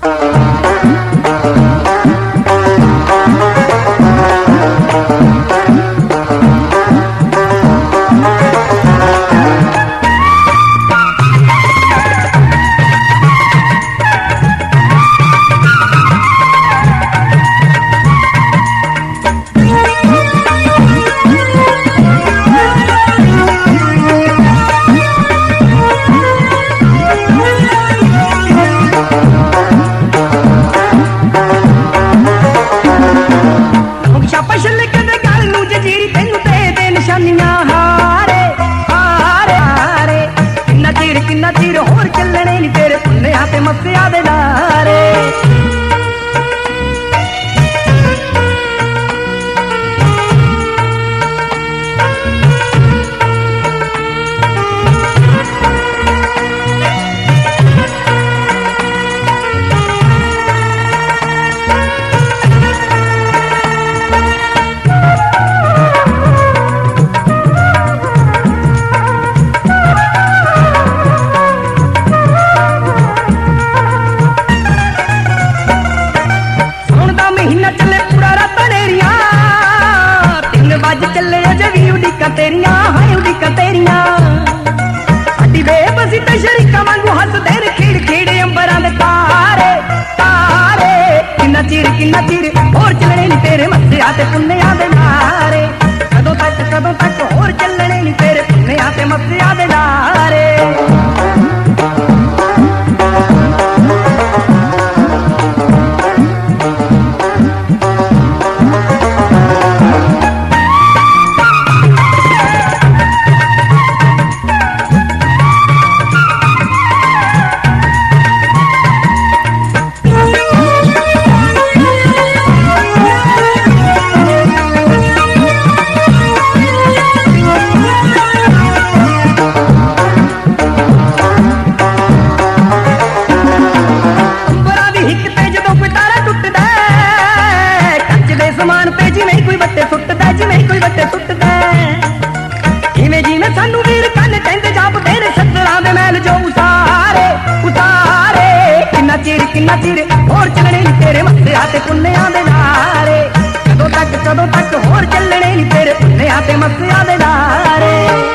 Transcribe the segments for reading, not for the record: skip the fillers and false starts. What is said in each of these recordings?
किन्ना चिर होर चलने नी तेरे पुन्नेया ते मस्सिया दे नारे। चले पूरा रात नेरिया 3 बज चले अजे भी उड़ीका तेरिया हाय उड़ीका तेरिया साडी बेबसी ते शरीका वांगू हसदे ने खीड़ खीड़ अंबरां दे तारे तारे। किन्ना चिर होर चलने नी तेरे मस्सिया ते पुन्नेया दे नारे। कदों तक होर चलने नी तेरे पुन्नेया ते मस्सिया दे नारे। सानू वीर कन कहंदे जाप तेरे सत्तरां दे महल जो उतारे उतारे। किन्ना चिर होर चलने नी तेरे मस्सिया ते पुन्नेया दे नारे। कदों तक होर चलने नी तेरे पुन्नेया ते मस्सिया दे नारे।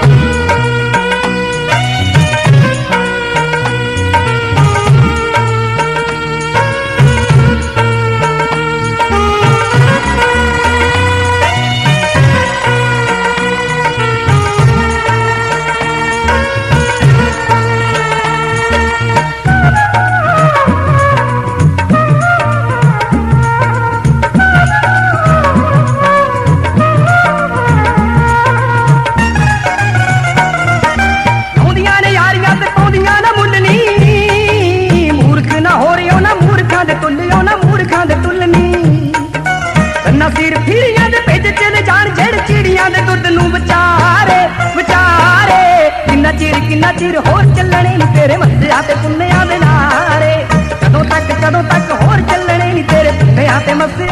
सिर फिरिया दे भेज चले जान जेड़ चिड़ियां दे दुध नू विचारे विचारे। किन्ना चिर होर चलने नी तेरे मस्सिया ते पुन्नेया दे नारे। कदों तक होर चलने नी तेरे पुन्नेया ते मस्सिया